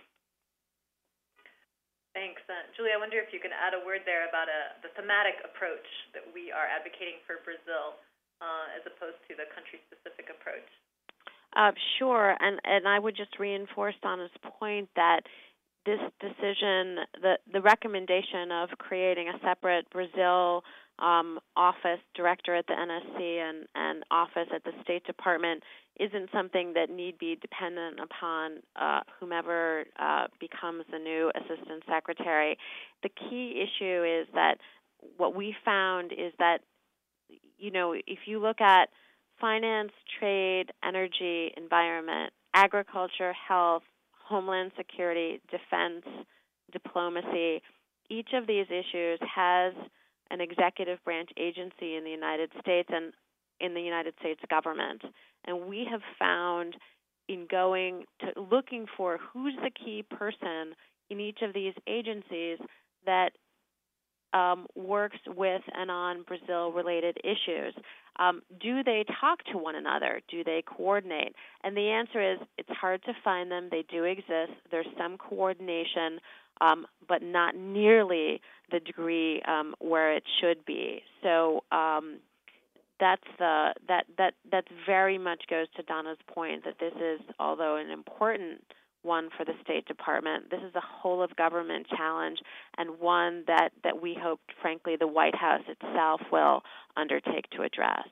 Thanks. Uh, Julie, I wonder if you can add a word there about a, the thematic approach that we are advocating for Brazil uh, as opposed to the country-specific approach. Uh, sure, and, and I would just reinforce Donna's point that this decision, the, the recommendation of creating a separate Brazil um, office, director at the N S C and, and office at the State Department, isn't something that need be dependent upon uh, whomever uh, becomes the new Assistant Secretary. The key issue is that what we found is that, you know, if you look at finance, trade, energy, environment, agriculture, health, homeland security, defense, diplomacy, each of these issues has an executive branch agency in the United States and in the United States government. And we have found in going to looking for who's the key person in each of these agencies that Um, works with and on Brazil-related issues. Um, do they talk to one another? Do they coordinate? And the answer is it's hard to find them. They do exist. There's some coordination, um, but not nearly the degree um, where it should be. So um, that's the that that that very much goes to Donna's point that this is, although an important one for the State Department, this is a whole-of-government challenge and one that, that we hope, frankly, the White House itself will undertake to address.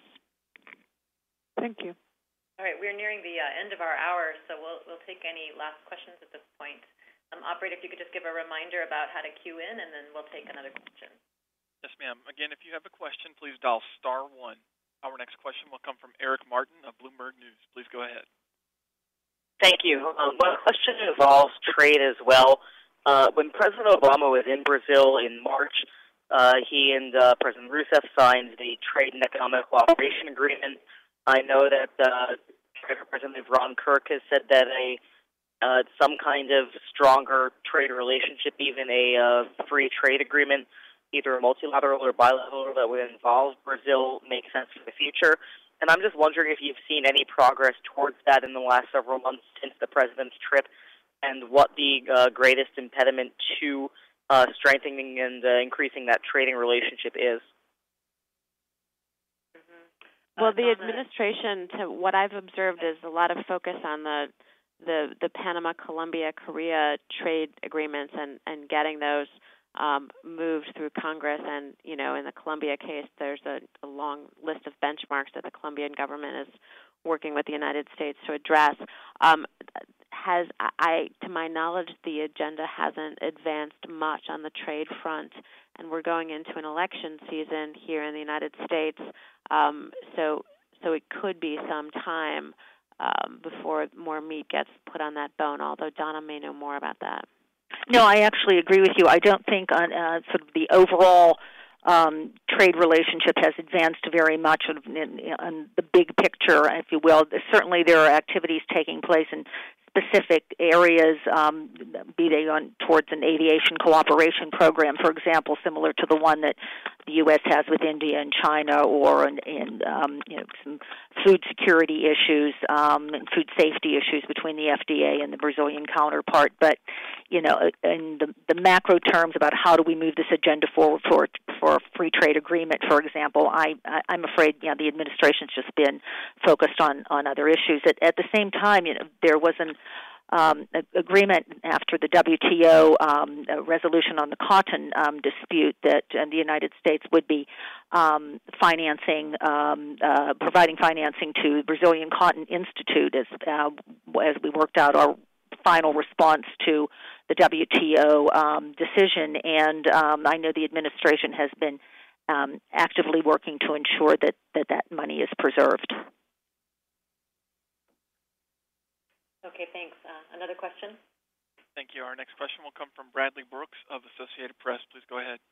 Thank you. All right, we're nearing the uh, end of our hour, so we'll we'll take any last questions at this point. Um, operator, if you could just give a reminder about how to queue in, and then we'll take another question. Yes, ma'am. Again, if you have a question, please dial star one. Our next question will come from Eric Martin of Bloomberg News. Please go ahead. Thank you. Um, my question involves trade as well. Uh, when President Obama was in Brazil in March, uh, he and uh, President Rousseff signed the Trade and Economic Cooperation Agreement. I know that uh, Representative Ron Kirk has said that a uh, some kind of stronger trade relationship, even a uh, free trade agreement, either a multilateral or bilateral that would involve Brazil, makes sense for the future. And I'm just wondering if you've seen any progress towards that in the last several months since the president's trip, and what the uh, greatest impediment to uh, strengthening and uh, increasing that trading relationship is. Mm-hmm. Well, the administration, to what I've observed, is a lot of focus on the the, the Panama, Colombia, Korea trade agreements and, and getting those Um, moved through Congress. And, you know, in the Colombia case, there's a, a long list of benchmarks that the Colombian government is working with the United States to address. Um, has, I, to my knowledge, the agenda hasn't advanced much on the trade front, and we're going into an election season here in the United States, um, so so it could be some time um, before more meat gets put on that bone, although Donna may know more about that. No, I actually agree with you. I don't think on uh, sort of the overall um, trade relationship has advanced very much in, in, in the big picture, if you will. Certainly there are activities taking place in specific areas, um, be they on towards an aviation cooperation program, for example, similar to the one that the U S has with India and China, or in, in um, you know, some food security issues um, and food safety issues between the F D A and the Brazilian counterpart. But, you know, in the, the macro terms about how do we move this agenda forward for for a free trade agreement, for example, I, I, I'm afraid, you know, the administration's just been focused on, on other issues. At, at the same time, you know, there was an Um, agreement after the W T O um, resolution on the cotton um, dispute that uh, the United States would be um, financing, um, uh, providing financing to the Brazilian Cotton Institute as uh, as we worked out our final response to the W T O um, decision. And um, I know the administration has been um, actively working to ensure that, that that money is preserved. Okay, thanks. Uh, another question? Thank you. Our next question will come from Bradley Brooks of Associated Press. Please go ahead.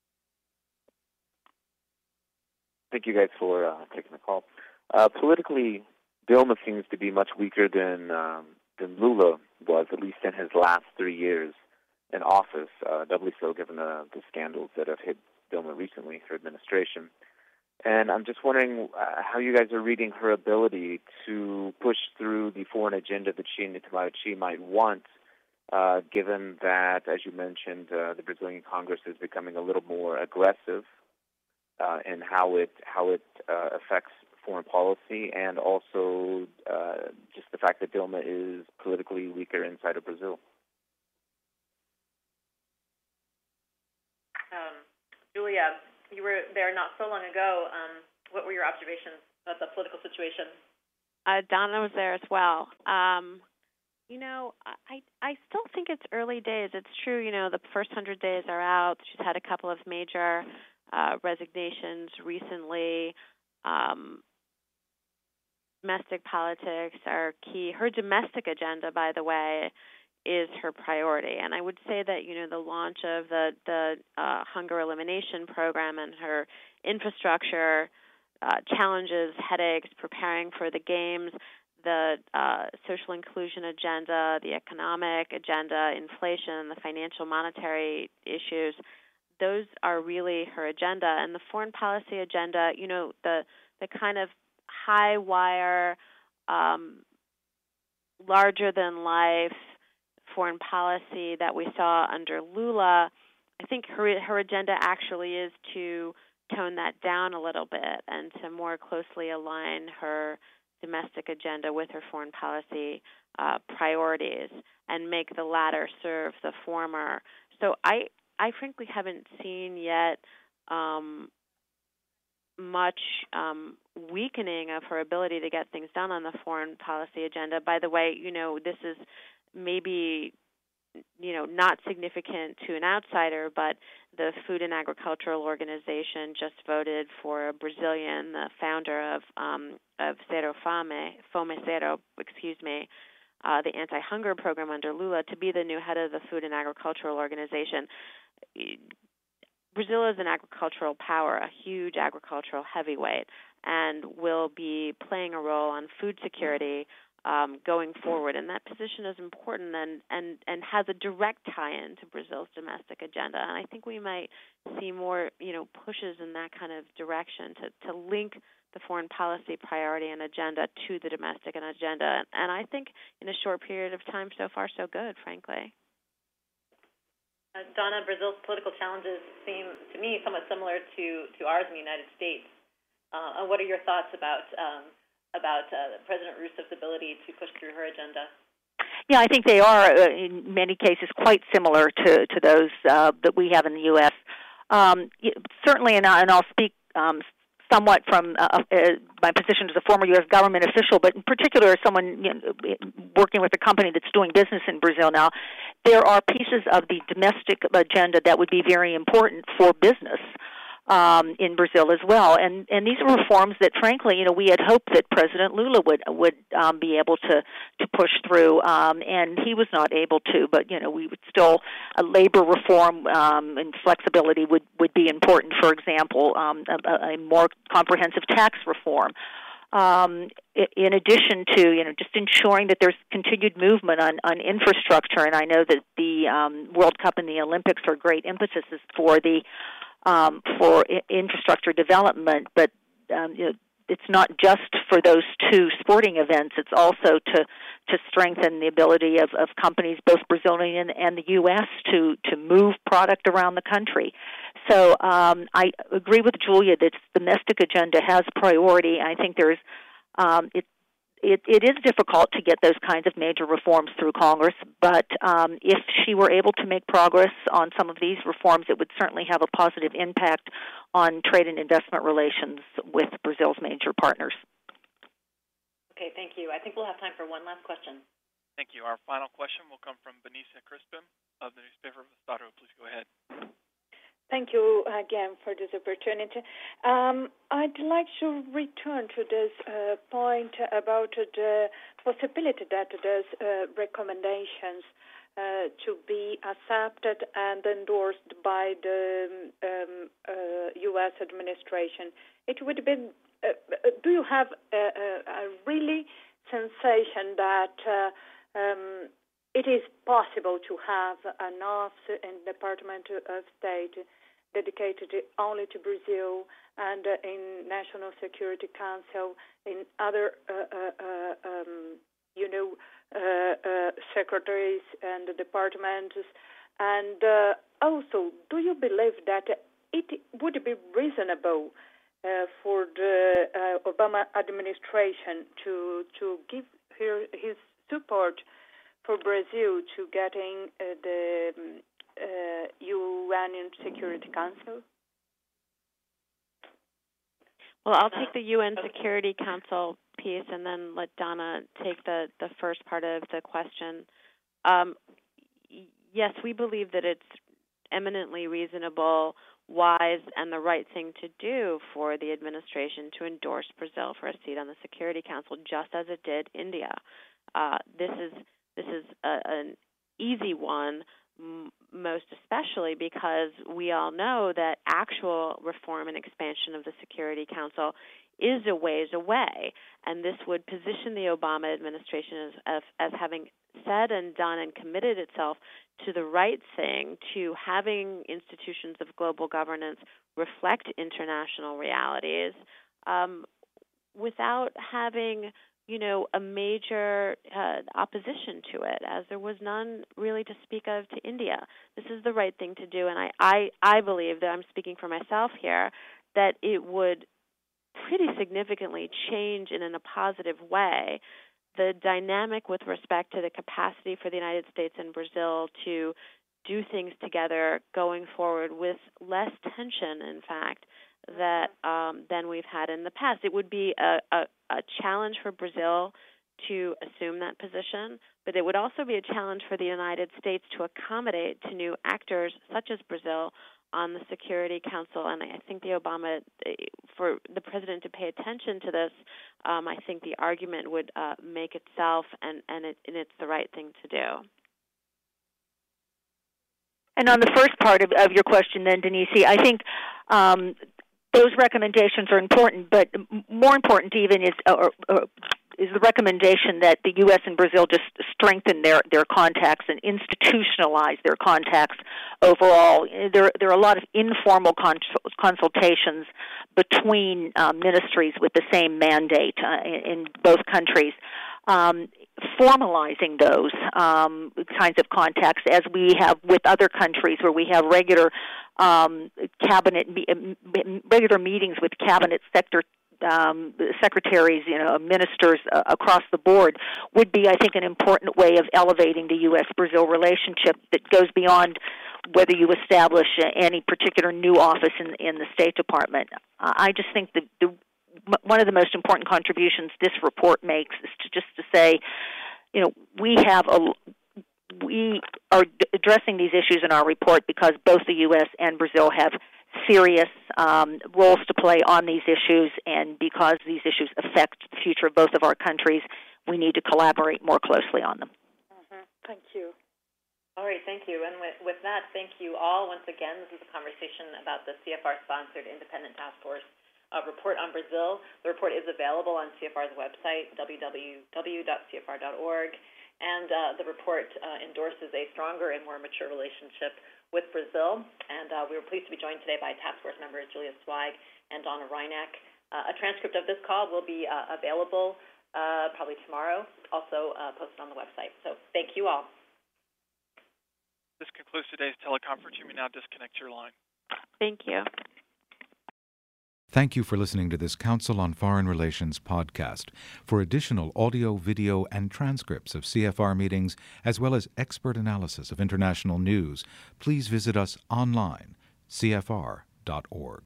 Thank you guys for uh, taking the call. Uh, politically, Dilma seems to be much weaker than um, than Lula was, at least in his last three years in office, uh, doubly so given the, the scandals that have hit Dilma recently, her administration. And I'm just wondering uh, how you guys are reading her ability to push through the foreign agenda that she and Itamaraty might want, uh, given that, as you mentioned, uh, the Brazilian Congress is becoming a little more aggressive uh, in how it how it uh, affects foreign policy, and also uh, just the fact that Dilma is politically weaker inside of Brazil. Um, Julia, you were there not so long ago. Um, what were your observations about the political situation? Uh, Donna was there as well. Um, you know, I I still think it's early days. It's true, you know, the first hundred days are out. She's had a couple of major uh, resignations recently. Um, domestic politics are key. Her domestic agenda, by the way, is her priority. And I would say that, you know, the launch of the, the uh, hunger elimination program and her infrastructure uh, challenges, headaches, preparing for the games, the uh, social inclusion agenda, the economic agenda, inflation, the financial monetary issues, those are really her agenda. And the foreign policy agenda, you know, the, the kind of high wire, um, larger than life foreign policy that we saw under Lula, I think her her agenda actually is to tone that down a little bit and to more closely align her domestic agenda with her foreign policy uh, priorities and make the latter serve the former. So I I frankly haven't seen yet um, much um, weakening of her ability to get things done on the foreign policy agenda. By the way, you know, this is maybe, you know, not significant to an outsider, but the Food and Agricultural Organization just voted for a Brazilian, the founder of um, of Zero Fome, Fome Zero, excuse me, uh, the anti-hunger program under Lula, to be the new head of the Food and Agricultural Organization. Brazil is an agricultural power, a huge agricultural heavyweight, and will be playing a role on food security um, going forward. And that position is important and, and, and has a direct tie-in to Brazil's domestic agenda. And I think we might see more, you know, pushes in that kind of direction to, to link the foreign policy priority and agenda to the domestic agenda. And I think in a short period of time, so far, so good, frankly. Uh, Donna, Brazil's political challenges seem, to me, somewhat similar to, to ours in the United States. Uh, and what are your thoughts about um, about uh, President Rousseff's ability to push through her agenda? Yeah, I think they are, uh, in many cases, quite similar to, to those uh, that we have in the U S. Um, certainly, and, and I'll speak um, somewhat from uh, uh, my position as a former U S government official, but in particular as someone, you know, working with a company that's doing business in Brazil now, there are pieces of the domestic agenda that would be very important for business. um, in Brazil as well. And and these are reforms that, frankly, you know, we had hoped that President Lula would would um, be able to to push through, um, and he was not able to. But you know, we would still a labor reform um, and flexibility would would be important. For example, um, a, a more comprehensive tax reform. Um, in addition to, you know, just ensuring that there's continued movement on, on infrastructure, and I know that the um, World Cup and the Olympics are great impetuses for the um, for I- infrastructure development, but um, you know, it's not just for those two sporting events. It's also to to strengthen the ability of, of companies, both Brazilian and the U S, to to move product around the country. So um, I agree with Julia that the domestic agenda has priority. I think there's um, it, it it is difficult to get those kinds of major reforms through Congress, but um, if she were able to make progress on some of these reforms, it would certainly have a positive impact on trade and investment relations with Brazil's major partners. Okay, thank you. I think we'll have time for one last question. Thank you. Our final question will come from Benicia Crispin of the newspaper Estado. Please go ahead. Thank you again for this opportunity. Um, I'd like to return to this uh, point about the possibility that those uh, recommendations uh, to be accepted and endorsed by the um, uh, U S administration. It would be. Uh, do you have a, a, a really sensation that uh, um, it is possible to have an office in the Department of State dedicated only to Brazil and uh, in National Security Council, in other, uh, uh, uh, um, you know, uh, uh, secretaries and departments? And uh, also, do you believe that it would be reasonable Uh, for the uh, Obama administration to to give her, his support for Brazil to getting uh, the uh, U N Security Council? Well, I'll take the U N Security Council piece and then let Donna take the, the first part of the question. Um, yes, we believe that it's eminently reasonable, wise, and the right thing to do for the administration to endorse Brazil for a seat on the Security Council, just as it did India. Uh, this is this is a, an easy one, m- most especially because we all know that actual reform and expansion of the Security Council is a ways away, and this would position the Obama administration as, as, as having said and done and committed itself to the right thing, to having institutions of global governance reflect international realities, um, without having, you know, a major uh, opposition to it, as there was none really to speak of to India. This is the right thing to do, and I, I, I believe that I'm speaking for myself here, that it would pretty significantly change in, in a positive way the dynamic with respect to the capacity for the United States and Brazil to do things together going forward with less tension, in fact, that um, than we've had in the past. It would be a, a, a challenge for Brazil to assume that position, but it would also be a challenge for the United States to accommodate to new actors such as Brazil on the Security Council. And I think the Obama, for the president to pay attention to this, um, I think the argument would uh, make itself, and, and, it, and it's the right thing to do. And on the first part of, of your question then, Denise, I think um, those recommendations are important, but more important even is or, or, is the recommendation that the U S and Brazil just strengthen their, their contacts and institutionalize their contacts overall. There, there are a lot of informal cons- consultations between uh, ministries with the same mandate uh, in, in both countries. Um, formalizing those um, kinds of contacts, as we have with other countries where we have regular um, cabinet, regular meetings with cabinet sector Um, secretaries, you know, ministers uh, across the board, would be, I think, an important way of elevating the U S Brazil relationship that goes beyond whether you establish any particular new office in, in the State Department. Uh, I just think that the, one of the most important contributions this report makes is to just to say, you know, we have a we are addressing these issues in our report because both the U S and Brazil have serious um, roles to play on these issues, and because these issues affect the future of both of our countries, we need to collaborate more closely on them. Mm-hmm. Thank you. All right, thank you. And with, with that, thank you all once again. This is a conversation about the C F R-sponsored Independent Task Force uh, report on Brazil. The report is available on C F R's website, w w w dot c f r dot org, and uh, the report uh, endorses a stronger and more mature relationship with Brazil. And uh, we were pleased to be joined today by Task Force members Julia Zweig and Donna Reinach. Uh, a transcript of this call will be uh, available uh, probably tomorrow, also uh, posted on the website. So thank you all. This concludes today's teleconference. You may now disconnect your line. Thank you. Thank you for listening to this Council on Foreign Relations podcast. For additional audio, video, and transcripts of C F R meetings, as well as expert analysis of international news, please visit us online, c f r dot org.